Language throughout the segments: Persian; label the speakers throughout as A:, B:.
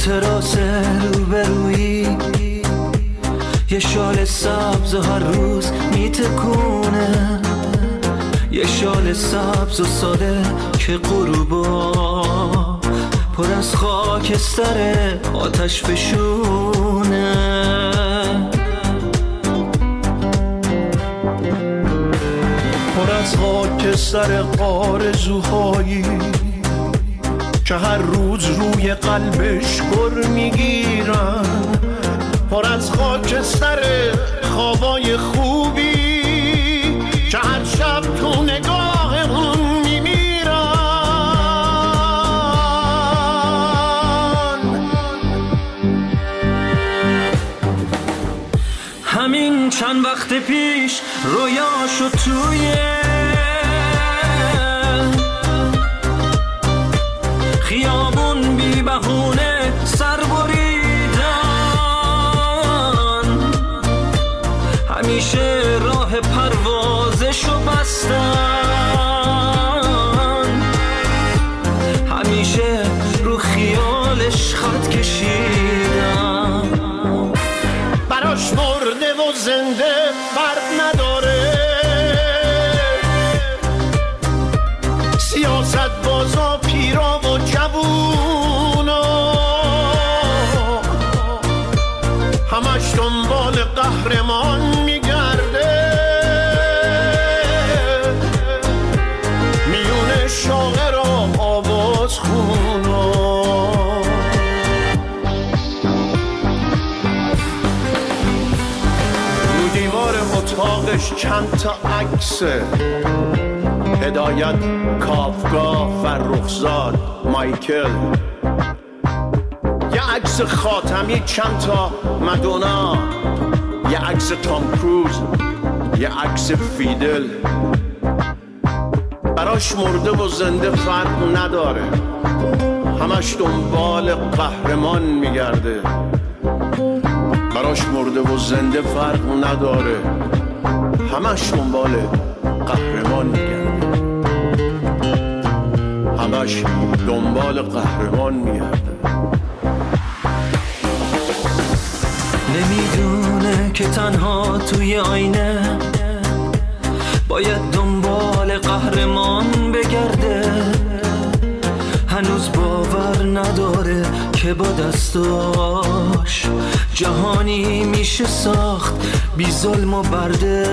A: تراس روبرویی، یه شال سبز و هر روز میتکونه، یه شال سبز و ساده که غروبا پر از خاکستر آتش فشونه. پر از خاکستر آرزوهایی که هر روز روی قلبش گر میگیرن، پر از خاکستر خوابای خوبی که هر شب تو نگاه اون میمیرن. همین چند وقت پیش رویاشو توی خیابون بی بهونه سر بریدن، همیشه راه پروازشو بستن، همیشه رو خیالش خط کشیدن. براش مرده و زنده فرق نداره، سیاست بازا پیرا و جوونا همش دنبال قهرمان میگرده، میونه شاعر و آواز خونا. رو دیوار اتاقش چند تا عکسه، هدایت، کافکا، فرخزاد، مایکل، یه عکس خاتمی، چند تا مدونا، یه عکس تام کروز، یه عکس فیدل. براش مرده و زنده فرق نداره، همش دنبال قهرمان میگرده. براش مرده و زنده فرق نداره، همش دنبال قهرمان میگرده، همش دنبال قهرمان میگرده. نمیدونه که تنها توی آینه باید دنبال قهرمان بگرده، هنوز باور نداره که با دستاش جهانی میشه ساخت بی ظلم و برده.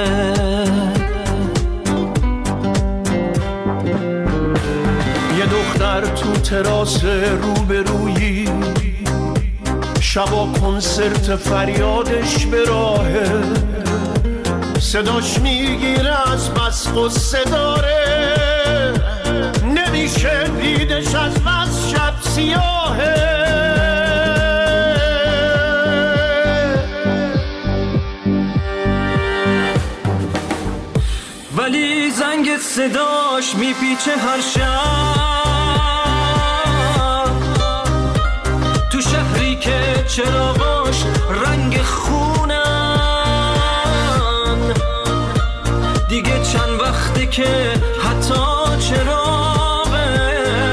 A: یه دختر تو تراس روبرویی، شبا کنسرت فریادش به راهه، صداش میگیره از بس غصه داره، نمیشه دیدش از بس شب سیاهه. ولی زنگ صداش میپیچه هر شب، تو شهری که چراغاش رنگ خونن، دیگه چند وقته که حتی چراغه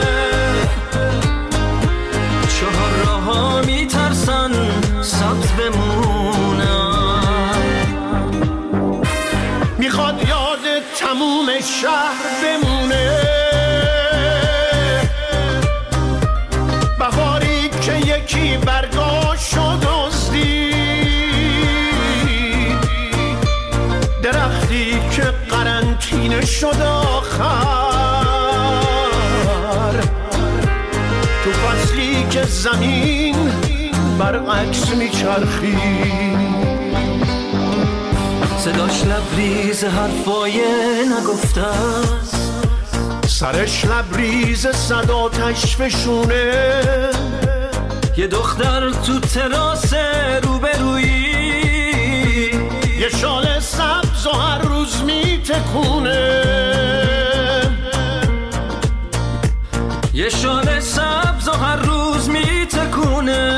A: چهار راه‌ها میترسن سبز بمونن. میخواد یاد تموم شهر بمونه، بهاری که یکی برگاشو دزدید، درختی که قرنطینه شد آخر، تو فصلی که زمین برعکس میچرخید. صداش لبریز حرفای نگفته است، سرش لبریز صداتش فشونه. یه دختر تو تراس روبرویی، یه شال سبز و هر روز میتکونه، یه شال سبز و هر روز میتکونه،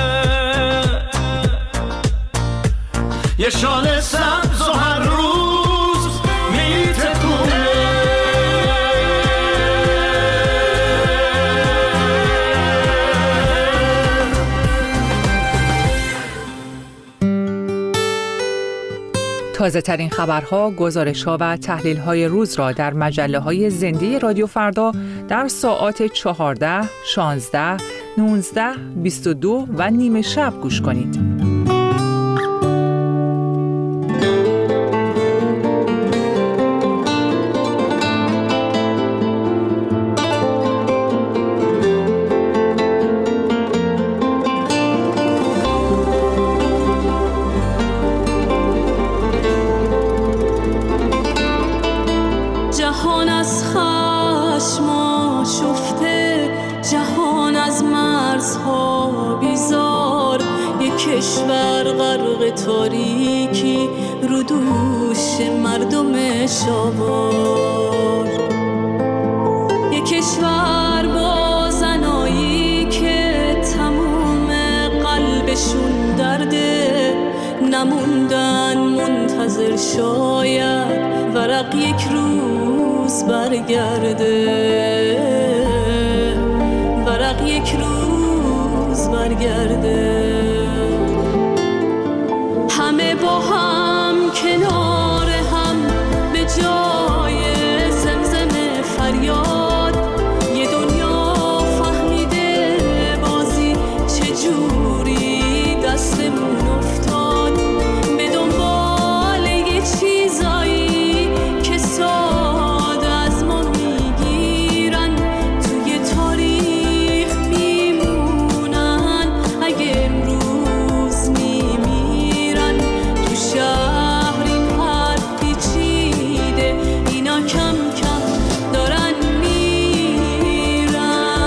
A: یه شال سبز و هر روز میتکونه.
B: تازه ترین خبرها، گزارش‌ها و تحلیل‌های روز را در مجله‌های زنده رادیو فردا در ساعات 14، 16، 19، 22 و نیم شب گوش کنید.
C: کشور غرق تاریکی رو دوش مردم شاوار، یک کشور با زنایی که تموم قلبشون درده، نموندن منتظر شاید ورق یک روز برگرده، ورق یک روز برگرده. همه با هم کنار هم به جای زمزم فریاد، یه دنیا فهمیده بازی چجوری دستمون افتاد، به دنبال یه چیزایی که ساده از ما میگیرن، توی تاریخ میمونن اگه امروز میمیرن. تو شهر این حرف پیچیده، اینا کم کم دارن میرن.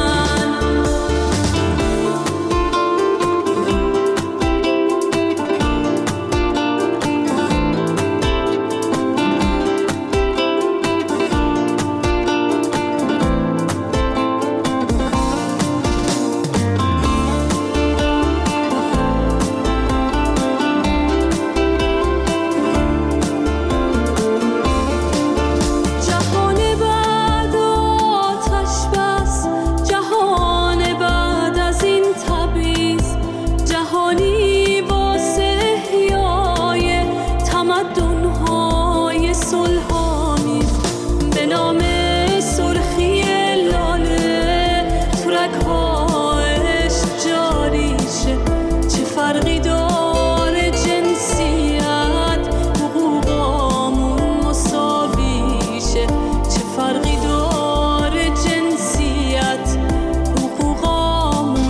C: جهان بعد آتش بس، جهان بعد از این تبعیض، جهانی واسه احیای تمدن‌های صلح‌آمیز، به نام سرخی لاله تو رگ‌ها عشق جاری شه. چه فرقی داره جنسیت، حقوقامون مساوی شه. چه فرقی داره جنسیت، حقوقامون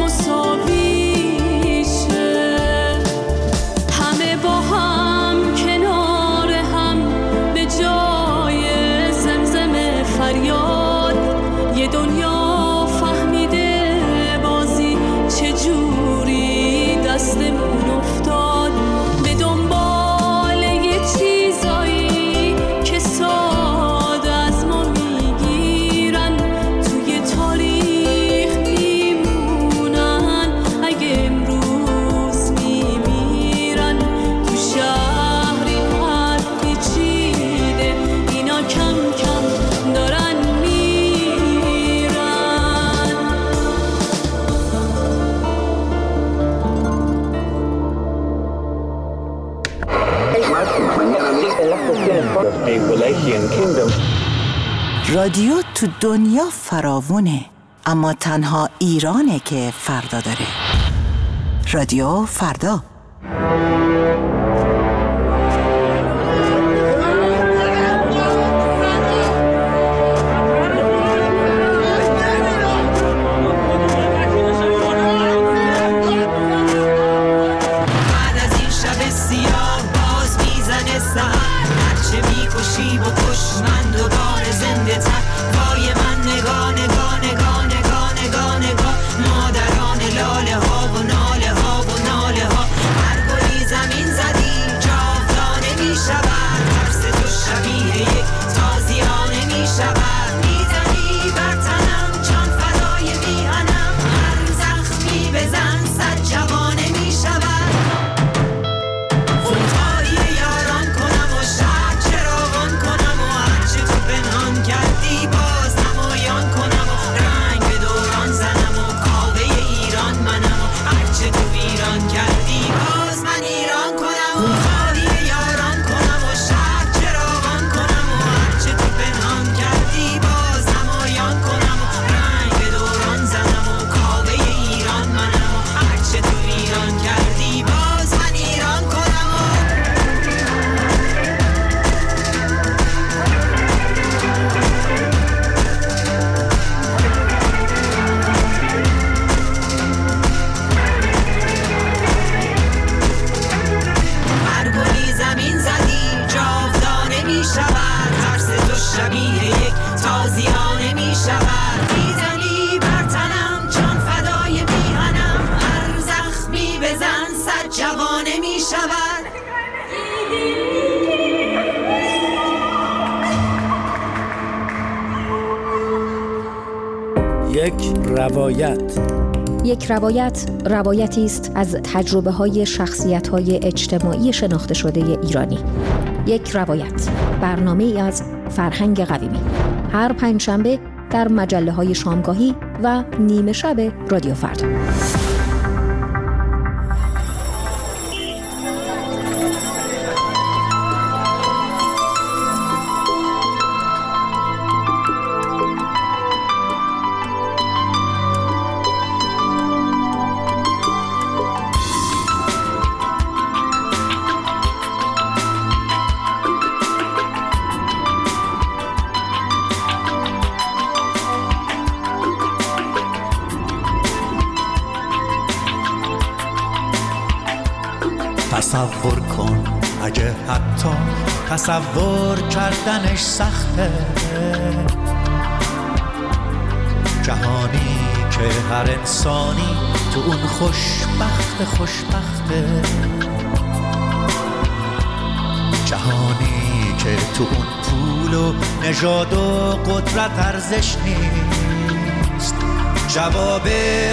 C: مساوی شه. همه با هم کنار هم به جای زمزم فریاد، یه دنیا فهمیده بازی چجوری دستمون افتاد، به دنبال یه چیزایی که ساده از ما میگیرن، توی تاریخ میمونن اگه امروز میمیرن. تو شهر این حرف پیچیده، اینا کم کم دارن میرن.
D: رادیو تو دنیا فراوونه، اما تنها ایرانه که فردا داره. رادیو فردا.
E: بعد از این شب سیاه باز میزنه سحر، هرچه میکشی بکش من دوباره زنده تر. وای من نگاه نگاه نگاه نگاه نگاه نگاه، مادران لاله ها و ناله ها و ناله ها، هر گریزم
F: یک روایت.
G: یک روایت روایتی است از تجربه‌های شخصیت‌های اجتماعی شناخته شده ایرانی. یک روایت، برنامه‌ای از فرهنگ قویمی. هر پنجشنبه در مجله‌های شامگاهی و نیمه شب رادیو فردا.
H: تصور کن اگه حتی تصور کردنش سخته، جهانی که هر انسانی تو اون خوشبخته، جهانی که تو اون پول و نژاد و قدرت ارزش نیست، جواب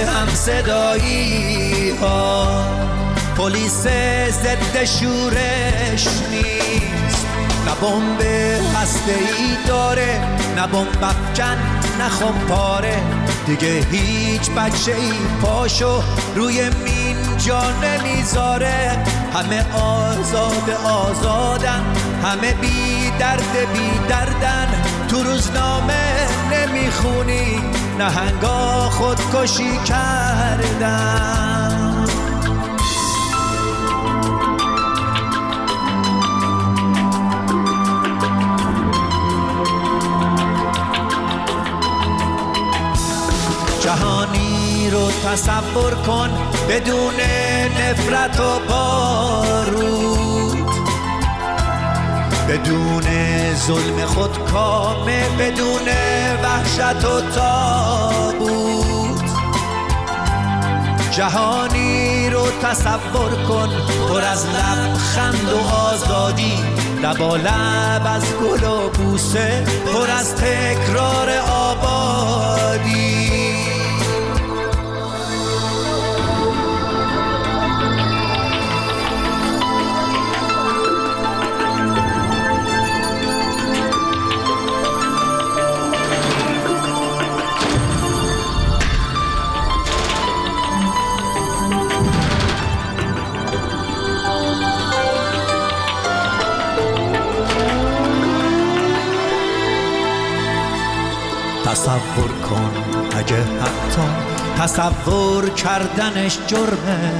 H: همصدایی ها پلیس ضد شورش نیست، نه بمب هسته‌ای داره، نه بمب افکن، نه خمپاره، دیگه هیچ بچه‌ای پاشو روی مین جا نمیذاره، همه آزادن، همه بی دردن، تو روزنامه نمیخونی نهنگا خودکشی کردن. جهانی رو تصور کن بدون نفرت و بارود، بدون ظلم خودکامه، بدون وحشت و تابوت. جهانی رو تصور کن پر از لبخند و آزادی، لبالب از گل و بوسه، پر از تکرار آبادی. تصور کن اگه حتی تصور کردنش جرمه،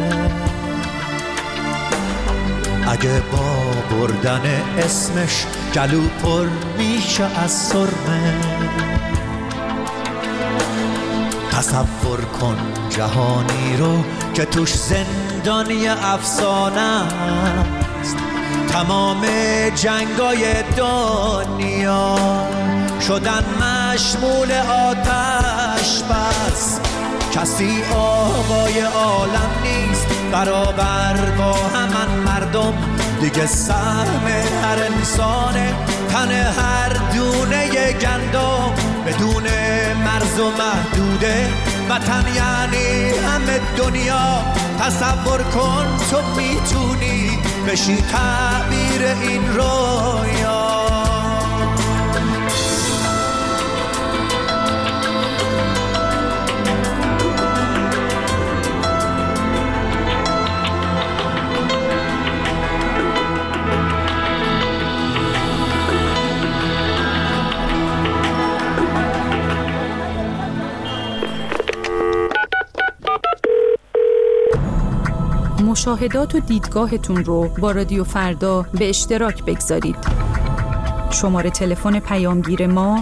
H: اگه با بردن اسمش گلو پر میشه از سرمه. تصور کن جهانی رو که توش زندانی افسانه است، تمام جنگای دنیا شدن مشمول آتش بس، کسی آقای عالم نیست برابر با همان مردم، دیگه سهم هر انسانه تن هر دونه گندم، بدون مرز و محدوده وطن یعنی همه دنیا. تصور کن تو میتونی بشی تعبیر این رویا.
I: مشاهدات و دیدگاهتون رو با رادیو فردا به اشتراک بگذارید. شماره تلفن پیامگیر ما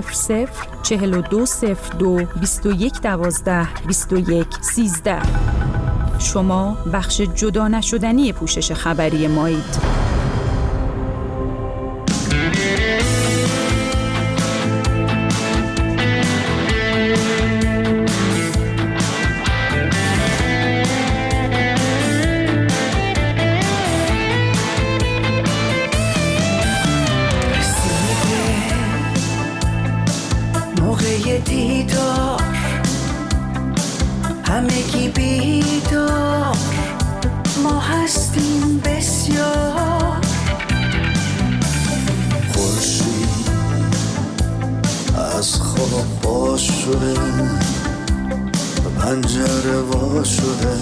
I: 00420221122113. شما بخش جدا نشدنی پوشش خبری مایید.
E: دیدار همگی بیدار ما هستیم بسیار.
H: خورشید از خواب باز شده، پنجره وا شده،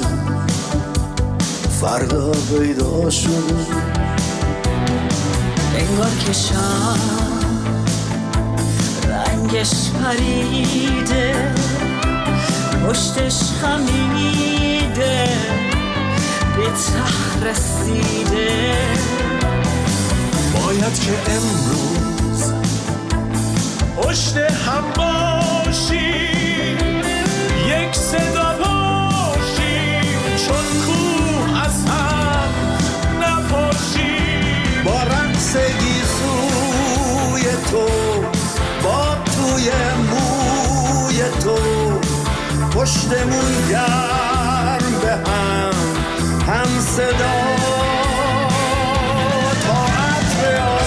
H: فردا پیدا شده.
E: انگار که شب رنگش پریده، پشتش خمیده، به ته رسیده.
A: باید که امروز پشت هم باشیم، یک صدا باشیم، چون کوه از هم نپاشیم.
H: با رقص گیسوی تو، با توی موی تو، پشتمون گرم به هم صدا. تا عطر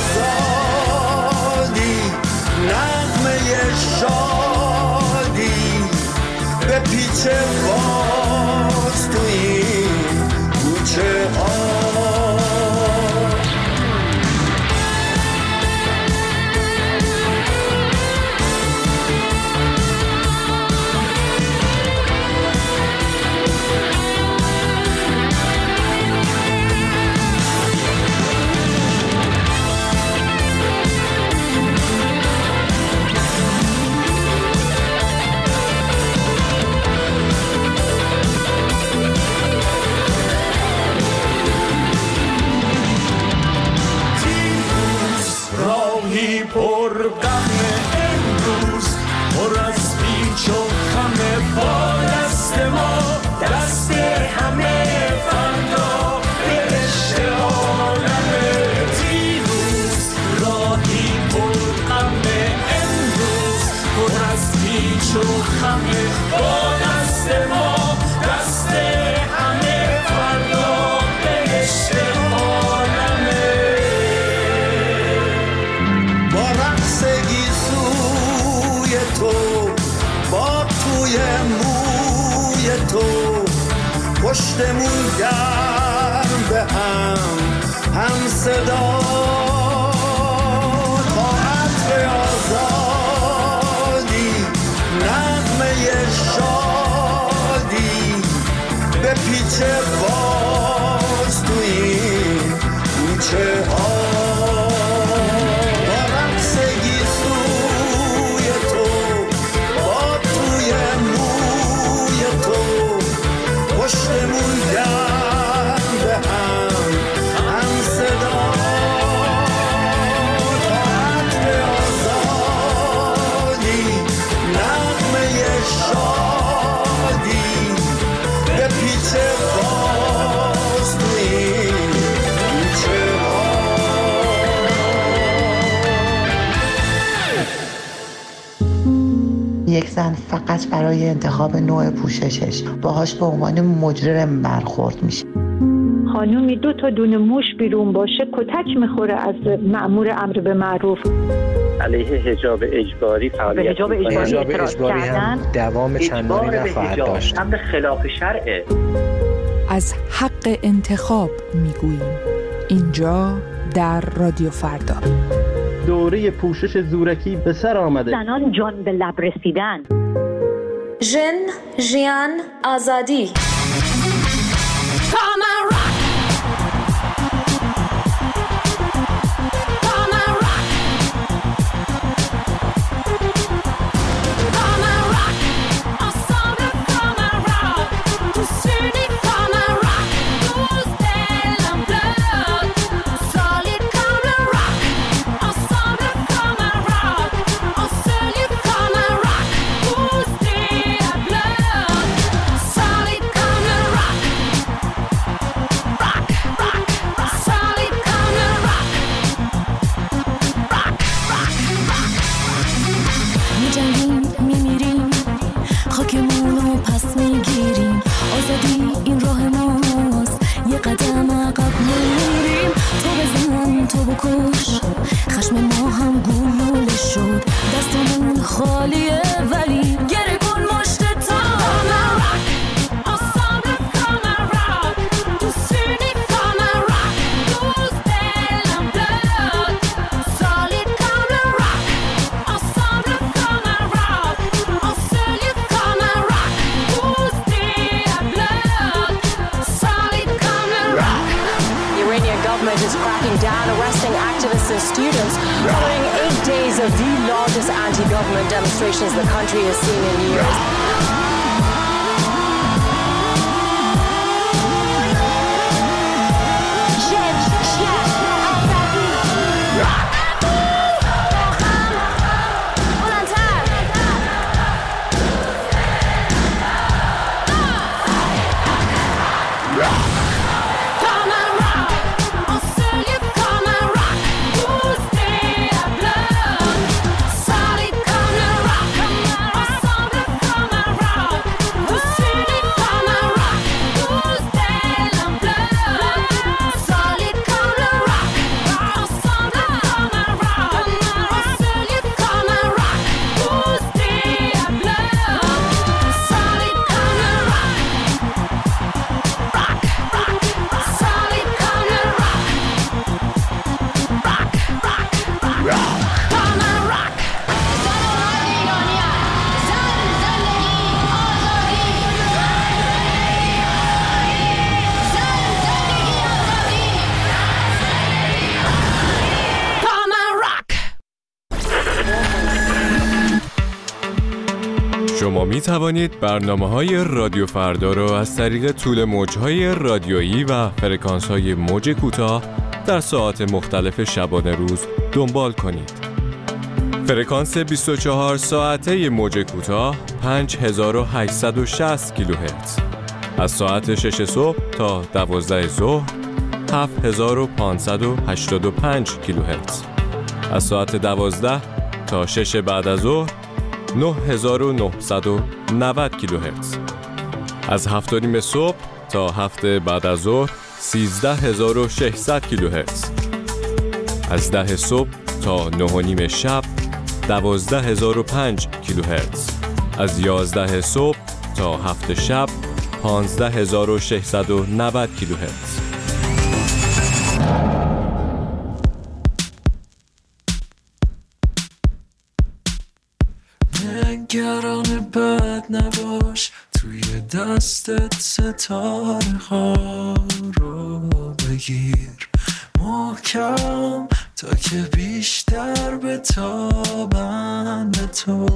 H: آزادی، نغمه شادی، به پیچ باز تو این کوچه ها.
A: پر غم امروز، پر از پیچ و خم. با دست ما، دست همه فردا، برشته عالم دیروز. راهی پر غم امروز، پر از پیچ و خم. با دست ما، دست همه فردا، برشته عالم.
H: تو با توی موی تو، پشتمون گرم به هم صدا. تا عطر آزادی، نغمه شادی، به پیچ باز تو این کوچه ها. پشتمون گرم به هم صدا. تا عطر آزادی، نغمه شادی، به پیچ باز تو این کوچه ها.
D: یک زن فقط برای انتخاب نوع پوششش باهاش به عنوان مجرم برخورد میشه.
F: خانومی 2 تا دونه موش بیرون باشه کتک میخوره از مأمور امر به معروف.
J: علیه حجاب اجباری فعالیت
F: حجاب اجباری
J: هم دوام چندانی نخواهد داشت. امر خلاف شرعه.
B: از حق انتخاب میگوییم اینجا در رادیو فردا.
J: دوره پوشش زورکی به سر آمده.
F: زنان جان به لب رسیدن.
C: ژن، ژیان، آزادی.
K: students following 8 days of the largest anti-government demonstrations the country has seen in years.
L: شما می توانید برنامه‌های رادیو فردا را از طریق طول موج‌های رادیویی و فرکانس‌های موج کوتاه در ساعات مختلف شبانه روز دنبال کنید. فرکانس 24 ساعته موج کوتاه 5860 کیلوهرتز. از ساعت 6 صبح تا 12 ظهر 7585 کیلوهرتز. از ساعت 12 تا 6 بعد از ظهر 9990 کیلوهرتز. از 7:30 صبح تا 7 بعد از ظهر 13600 کیلوهرتز. از 10 صبح تا 9:30 شب 12005 کیلوهرتز. از 11 صبح تا 7 شب 15690 کیلوهرتز.
M: نگران بد نباش، توی دستت ستاره ها رو بگیر محکم تا که بیشتر بتابن به تو.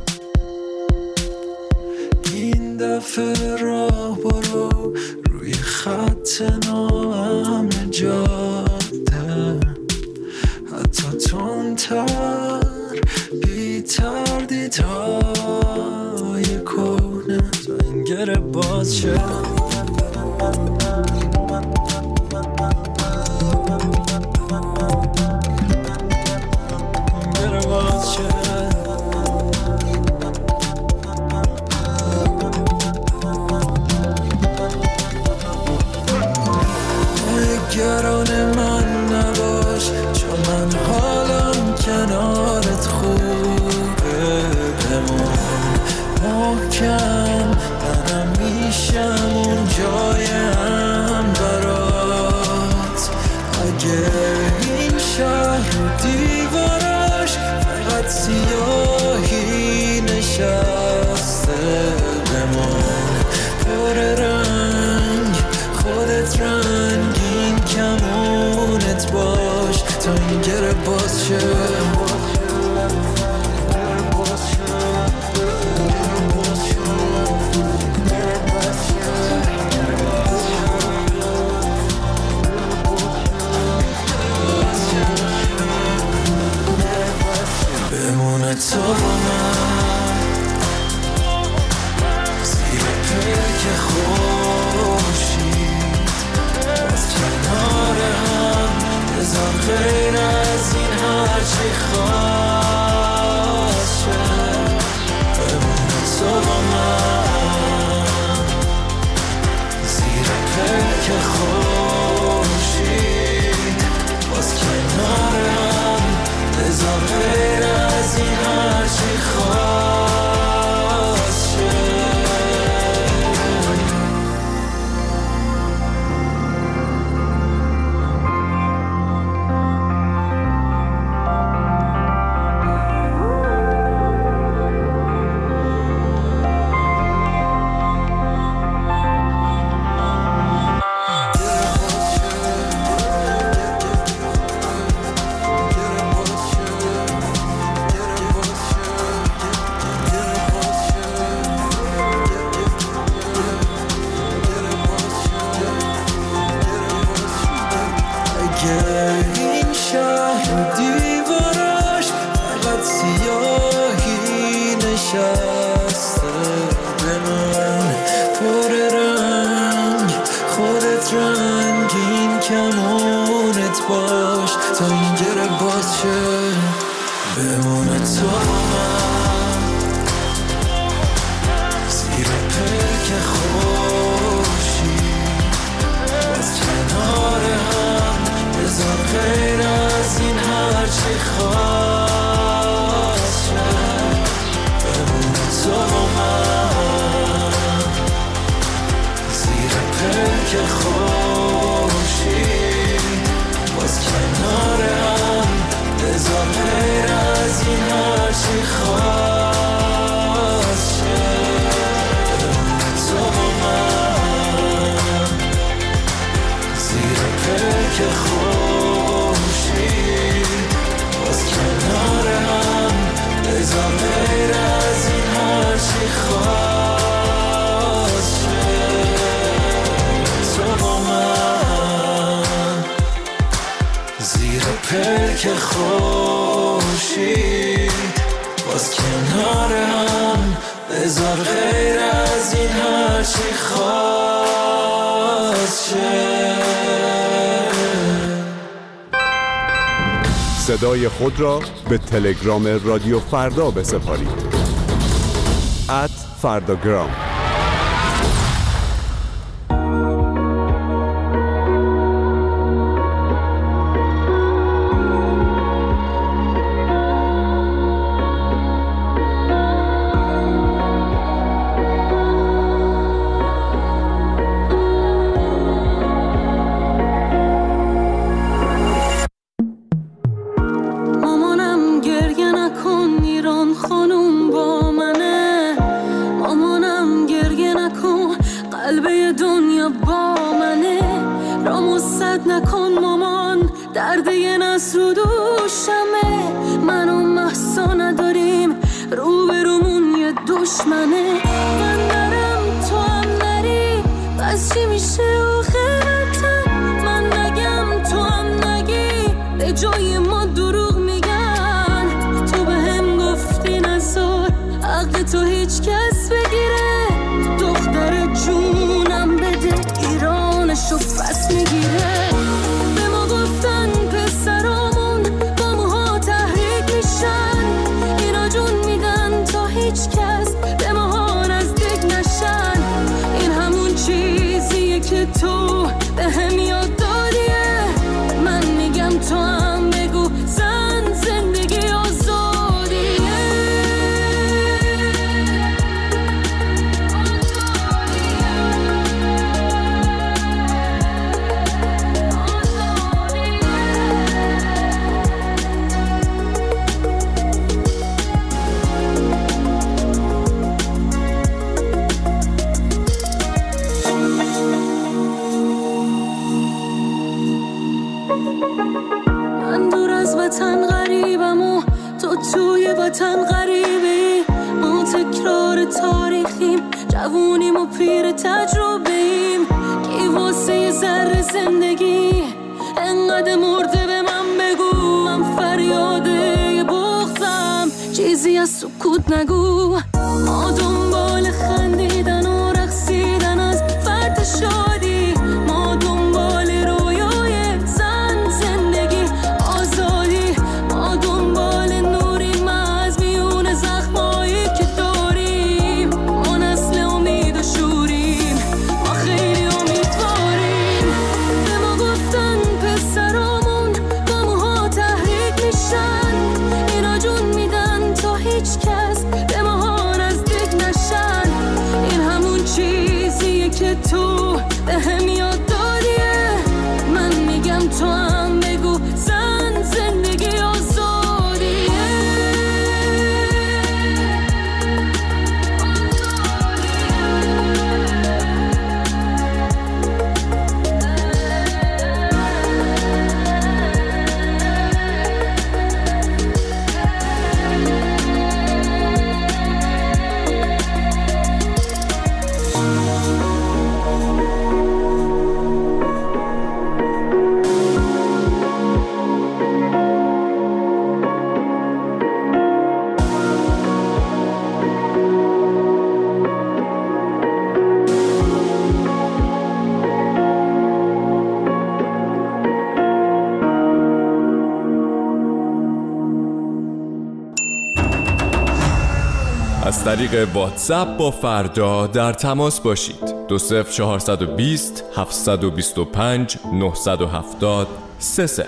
M: این دفعه راه برو روی خط ناامن جاده، حتی تندتر بی تردیدهای کهنه تا این گره باز شه. نگران من نباش، چون من حالم کنارت خوبه. بمون محکم، منم میشم اون جایم برات. اگه این شهر و دیوارش فقط سیاهی نشسته، بمون پر رنگ خودت رنگین کمونت باش تا این گره باز شه. بمونه تو با من زیر پلک خورشید، باز کنار هم بذار غیر از این هرچی خواست شه. بمونه تو با من زیر پلک خورشید، باز کنار هم بذار غیر از این هرچی خواست شه. رنگین کمونت باش تا این گره باز شه بمونه تو من زیر پلک خوشی باز کنار هم بذار غیر از این هرچی خواست شه بمونه تو من زیر پلک خوشی باز کنار هم بذار غیر از این هرچی خواست شه تو من زیر پلک خوشی باز کنار هم بذار غیر از این هرچی خواست شه تو من زیر پلک خوشی باز کنار هم بذار غیر از این هرچی خواست شه
N: صدای خود را به تلگرام رادیو فردا بسپارید @فرداگرام.
L: از طریق واتساپ با فردا در تماس باشید. 20420 725 970 30.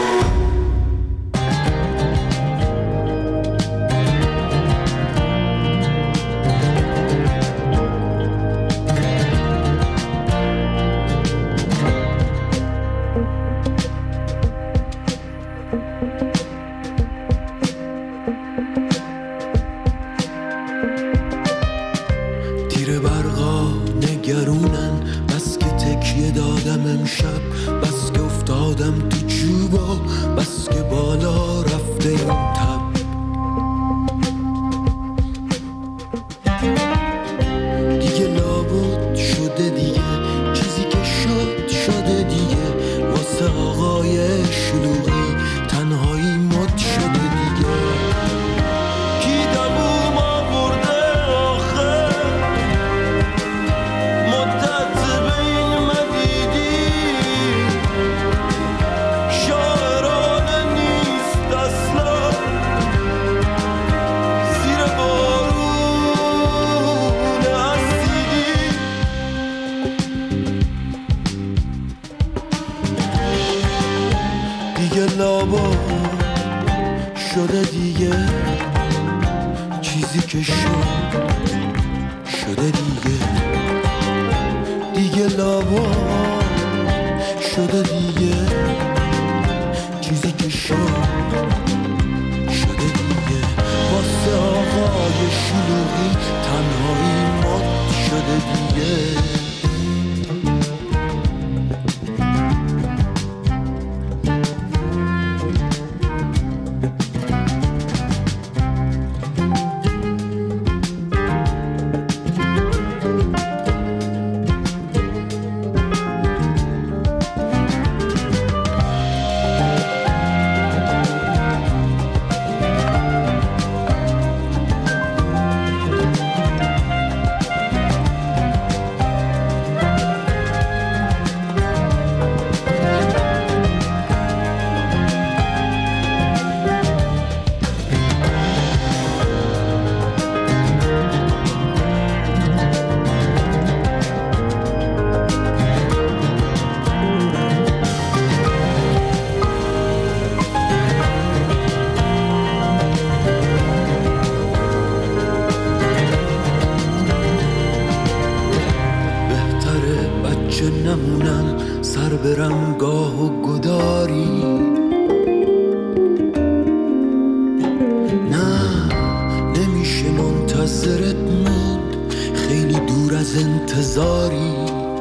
M: شده دیگه چیزی که شده دیگه لابا شده دیگه چیزی که شده دیگه واسه آقای شلوغی تنهایی مات شده دیگه. برم گاه و گداری نه نمیشه منتظرت موند خیلی دور از انتظاری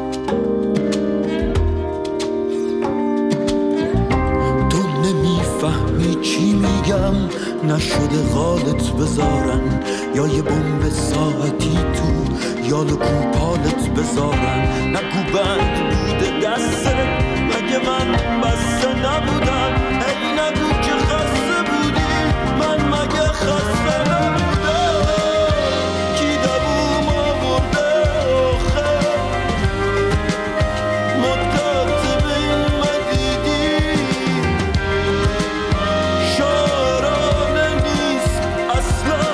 M: تو نمیفهمی چی میگم نشده غالت بذارن یا یه بمب ساعتی تو یا لکوپالت بذارن نگو بند بوده دستت مگه من بسته نبودم ای نگو که خسته بودی من مگه خسته نبودم کی دووم آورده آخه مدت بین مدیدی شارانه نیست اصلا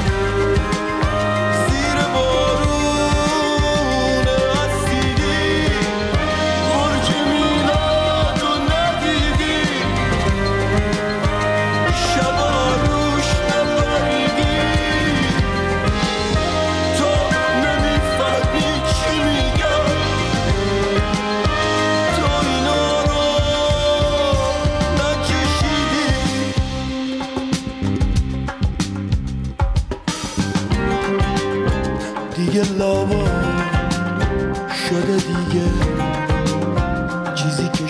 M: زیر بارون اسیدی برج میلاد رو ندیدی شبا روش نبریدی تو نمیفهمی چی میگم تو اینا رو نکشیدی دیگه لابا شده دیگه چیزی که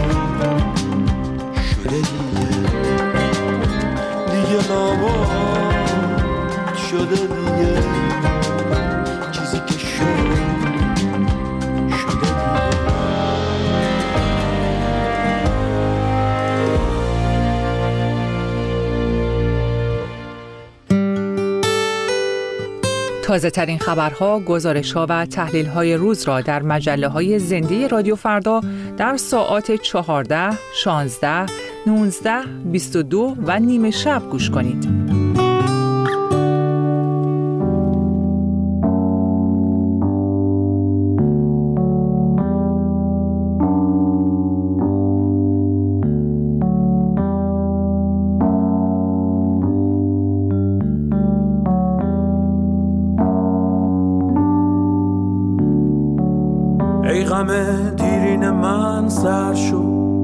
M: شده دیگه لابا شده دیگه چیزی که شده
B: تازه ترین خبرها، گزارش‌ها و تحلیل‌های روز را در مجله‌های زنده رادیو فردا در ساعات 14، 16، 19، 22 و نیمه شب گوش کنید.
M: ای غم دیرین من سر شو،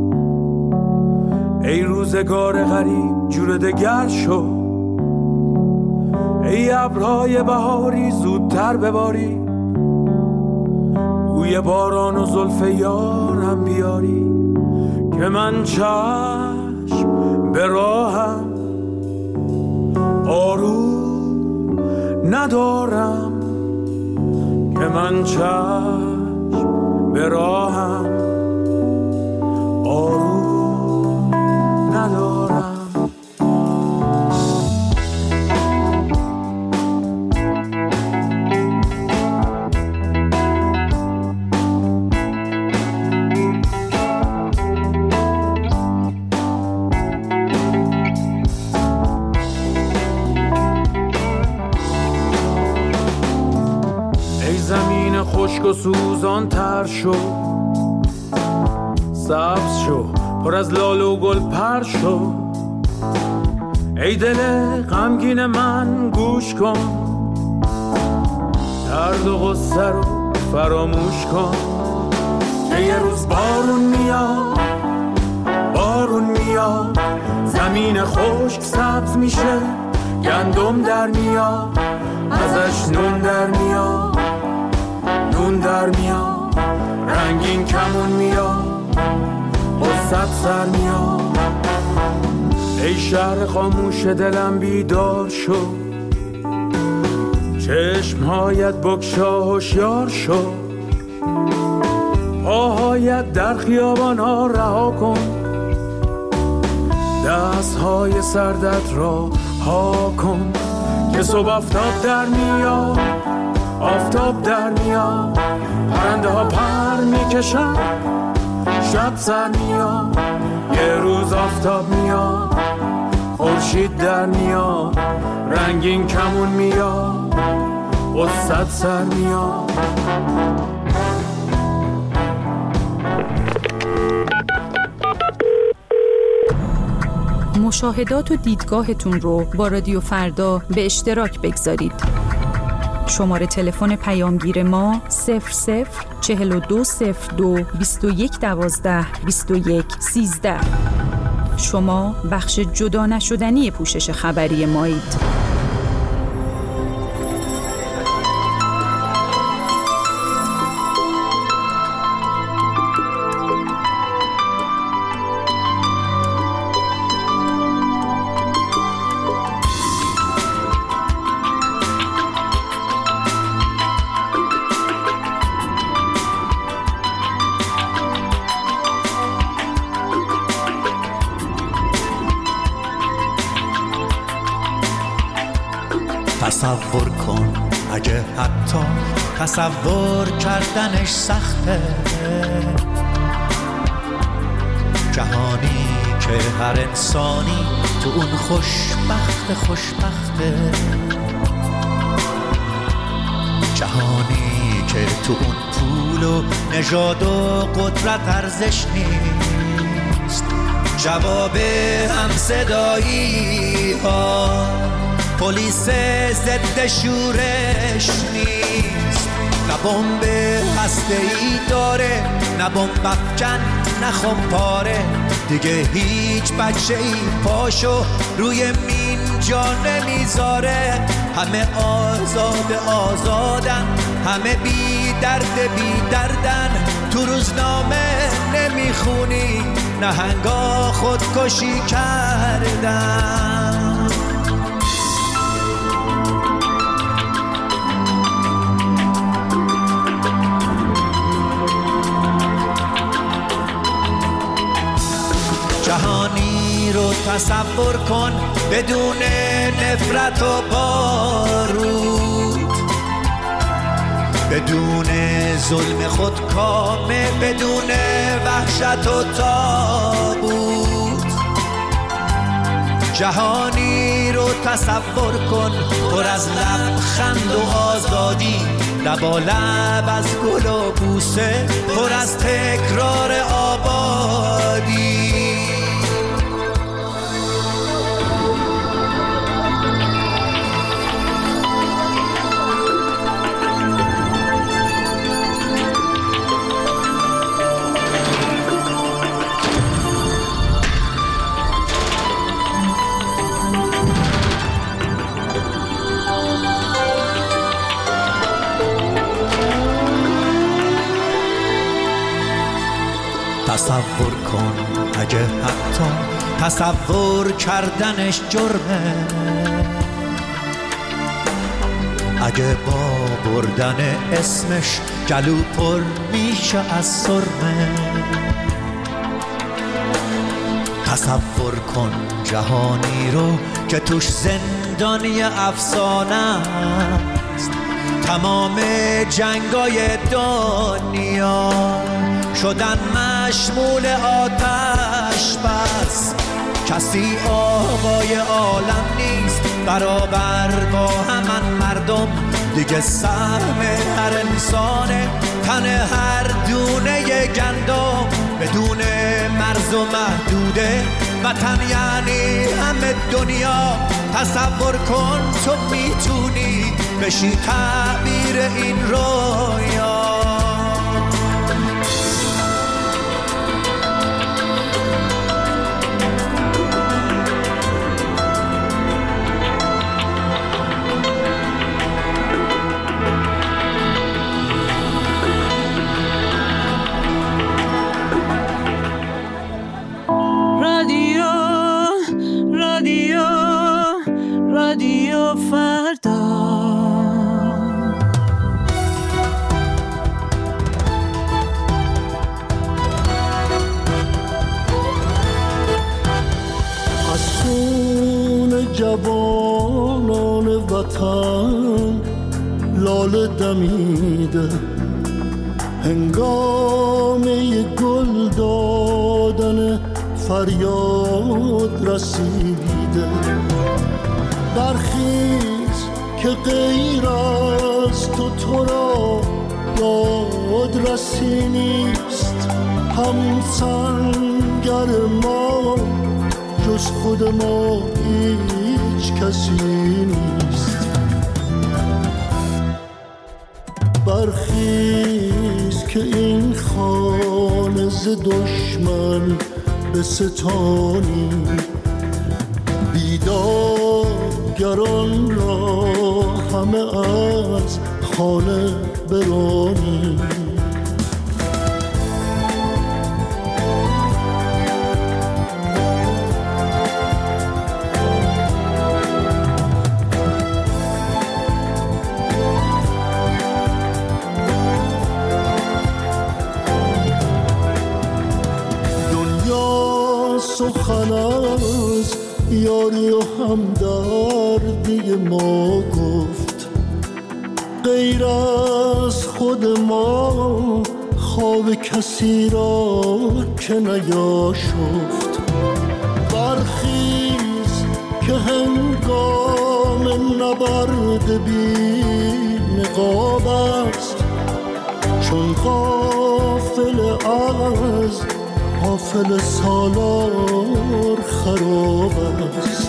M: ای روزگار غریب جور دگر شو، ای ابرهای بهاری زودتر بباری، بوی باران و زلف یارم بیاری، که من چشم به راهم آروم ندارم، که من چشم به راهم آروم ندارم. خشک و سوزان تر شو، سبز شو، پر از لاله و گل پر شو، ای دل غمگین من گوش کن، درد و غصه رو فراموش کن، که یه روز بارون میاد، بارون میاد، زمین خشک سبز میشه، گندم در میاد، ازش نون در میاد، نون در میاد، رنگین کمون میاد، قصت سر میاد، ای شهر خاموش دلم بیدار شو، چشمهایت بگشا هوشیار شو، پاهایت در خیابان ها رها کن، دستهای سردت را ها کن، که صبح آفتاب در میاد، آفتاب در میاد، پرنده ها پر میکشن، شب سر میاد، یه روز آفتاب میاد، خورشید در میاد، رنگین کمون میاد، قصت سر میاد.
I: مشاهدات و دیدگاهتون رو با رادیو فردا به اشتراک بگذارید. شماره تلفن پیامگیر ما 004202 2112 2113. شما بخش جدا نشدنی پوشش خبری مایید.
H: تصور کن اگه حتی تصور کردنش سخته، جهانی که هر انسانی تو اون خوشبخته، جهانی که تو اون پول و نژاد و قدرت ارزش نیست، جواب همصدایی ها پلیس ضد شورش نیست، نه بمب هسته‌ای داره، نه بمب افکن، نه خمپاره، دیگه هیچ بچه‌ای پاشو روی مین جا نمیذاره، همه آزادن، همه بی دردن، تو روزنامه نمیخونی نهنگا خودکشی کردن. جهانی رو تصور کن بدون نفرت و بارود، بدون ظلم خودکامه، بدون وحشت و تابوت. جهانی رو تصور کن پر از لبخند و آزادی، لبالب از گل و بوسه، پر از تکرار آبادی. تصور کن اگه حتی تصور کردنش جرمه، اگه با بردن اسمش گلو پر میشه از سرمه. تصور کن جهانی رو که توش زندانی افسانه است، تمام جنگای دنیا شدن مشمول آتش بس. کسی آقای عالم نیست برابر با همان مردم، دیگه سهم هر انسانه تن هر دونه گندم. بدون مرز و محدوده وطن یعنی همه دنیا. تصور کن تو میتونی بشی تعبیر این رویا.
E: رادیو فردا.
O: از خون جوانان وطن لاله دمیده، هنگامه گل دادن فریاد رسیده. برخیز که غیر از تو را داد رسی نیست، همسنگر ما جز خود ما هیچ کسی نیست. برخیز که این خانه ز دشمن به ستانی، بیدارگران را همه از خانه برانی. دنیا سخن از یاری و همدردی ما گفت، غیر از خود ما خواب کسی را که نیاشفت. برخیز که هنگام نبرد بی نقاب است، چون غافل از غافل سالار خراب است.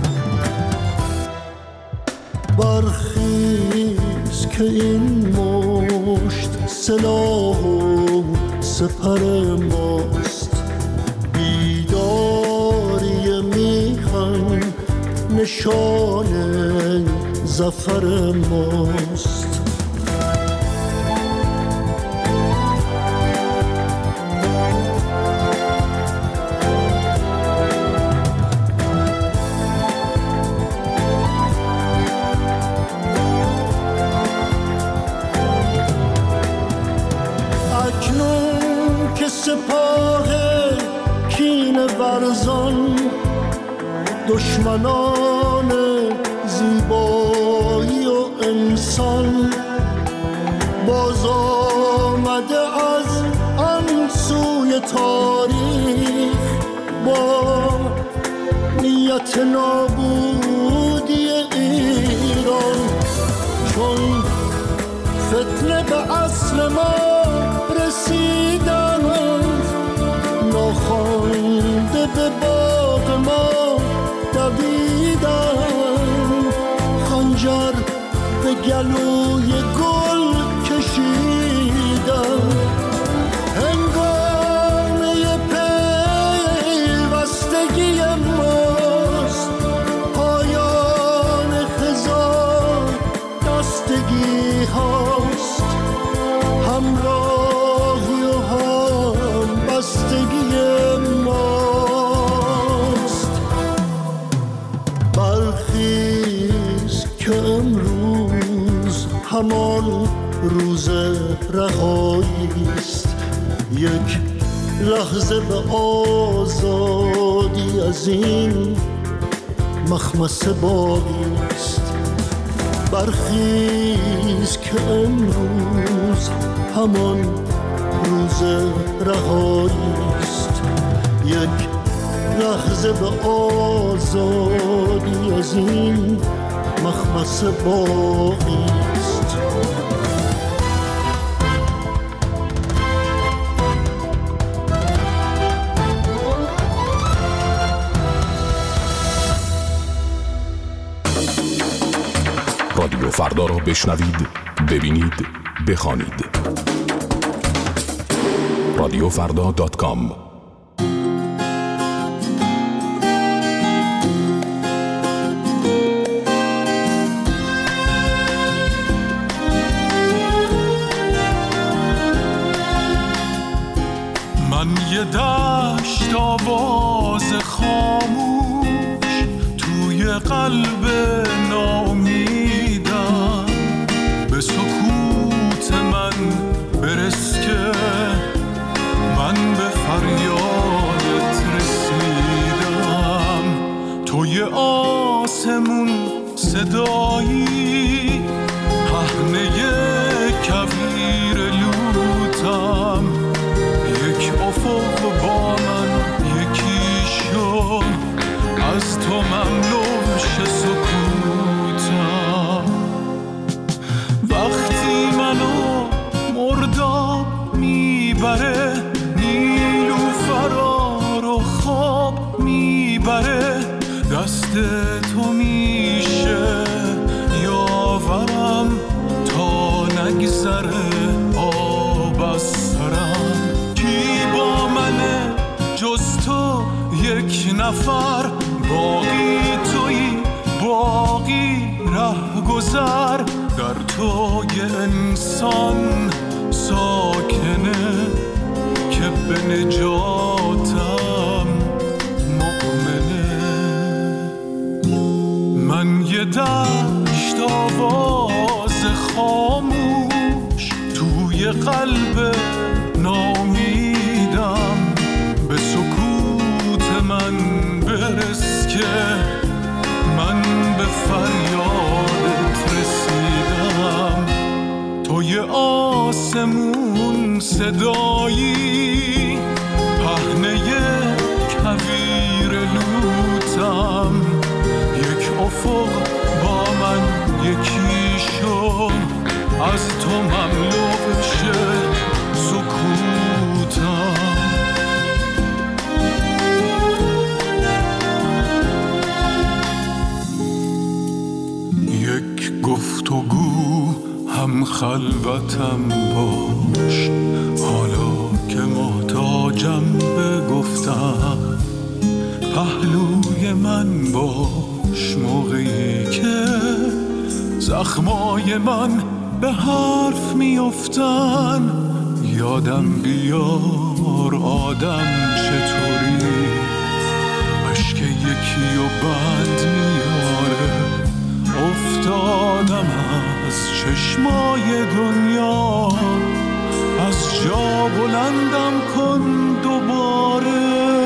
O: برخیز که این مشت سلاح و سپر ماست، بیداری میهن نشان ظفر ماست. سپاه کین ورزان دشمنان زیبایی و انسان، باز آمده از آن سوی تاریخ با نیت نابودی ایران. چون فتنه به اصل ما رسیدند، ناخوانده به باغ ما دویدند، خنجر به گلوی گل کشیدند. هنگامه پیوستگی ماست، است، یک لحظه به آزادی از این مخمسه باقی است. برخیز که امروز همان روز رهایی است، یک لحظه به آزادی از این مخمسه باقی است.
P: رادیو فردا را بشنوید، ببینید، بخوانید. رادیوفردا.com.
Q: من یه دشت آواز خاموش توی قلب ناامیدم، به سکوت من برس که من به فریادت رسیدم. توی آسمون صدایی، پهنه کویر لوتم، یک افق با من یکی شو، از تو مملوش سکوتم. وقتی منو مرداب میبره، نیلوفرا رو خواب میبره، دست تو میشه یاورم تا نگذره آب از سرم. کی با منه جز تو یک نفر، باقی تویی باقی ره گذر، در تو یه انسان ساکنه که به نجاتم مؤمنه. من یه دشت آواز خاموش توی قلب ناامیدم، به سکوت من برس که من به فریادت رسیدم. توی آسمون صدایی، پهنه کویر لوتم، یک افق با من یکی شو، از تو مملو شه سکوتم. یک گفتگو هم خلوتم باش، حالا که محتاجم به گفتم، پهلوی من باش موقعی که زخمای من به حرف میافتن. یادم بیار آدم چطوری اشک یکی و بند میاره. افتادم از چشمای دنیا، از جا بلندم کن دوباره.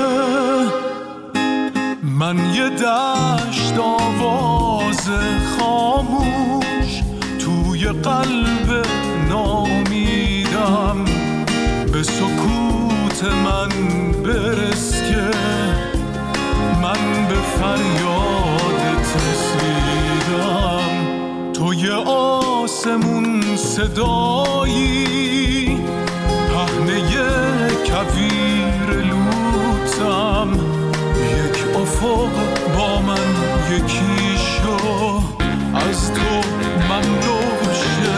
Q: من یه دشت آواز خاموش توی قلب ناامیدم، به سکوت من برس که من به فریادت رسیدم. توی آسمون صدایی، پهنه کویر لوتم، یک افق با من یکی شو، از تو مملو شه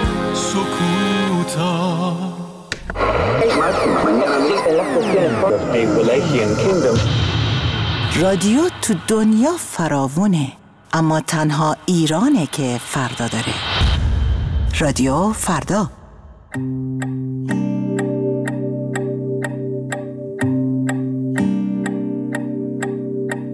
Q: سکوتم.
R: رادیو تو دنیا فراوونه، اما تنها ایرانه که فردا داره. رادیو فردا.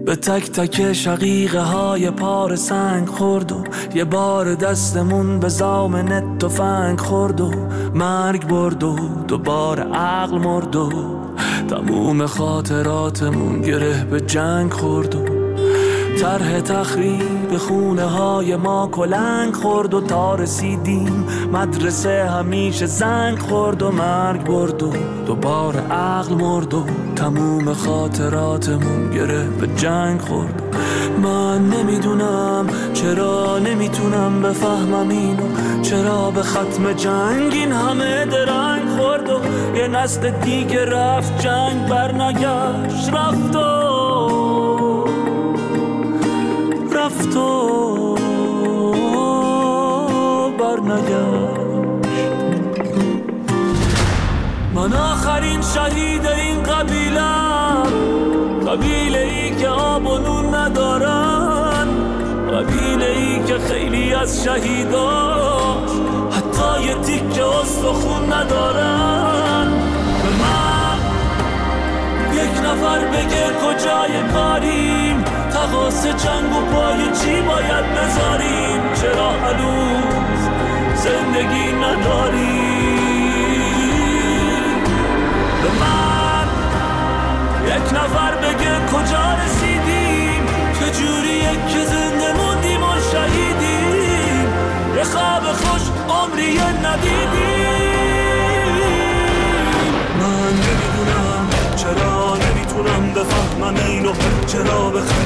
S: به تک تک شقیقه های پار سنگ خورد و یه بار دستمون به زامن تفنگ خورد و مرگ برد و دوباره عقل مرد و تموم خاطراتمون گره به جنگ خورد و طرح تخریب خونه های ما کلنگ خورد و تا رسیدیم مدرسه همیشه زنگ خورد و مرگ برد و دوباره عقل مرد و تموم خاطراتمون گره به جنگ خورد. من نمیدونم چرا نمیتونم بفهمم اینو، چرا به ختم جنگ این همه درنگ خورد و یه نسل دیگه رفت جنگ برنگشت، رفت و برنگشت. من آخرین شهید این قبیلم، قبیله ای که آب و نون ندارن، قبیله ای که خیلی از شهیداش حتی یه تیکه استخون ندارن. به من یک نفر بگه کجای کاریم، تقاس جنگ و پای چی باید بذاریم، چرا هنوز زندگی نداریم. به من یک نفر بگه کجا رسیدیم، چجوریه که زنده موندیم و شهیدیم، یه خواب خوش عمری ندیدیم. من نمیدونم چرا نمیتونم بفهمم اینو، چرا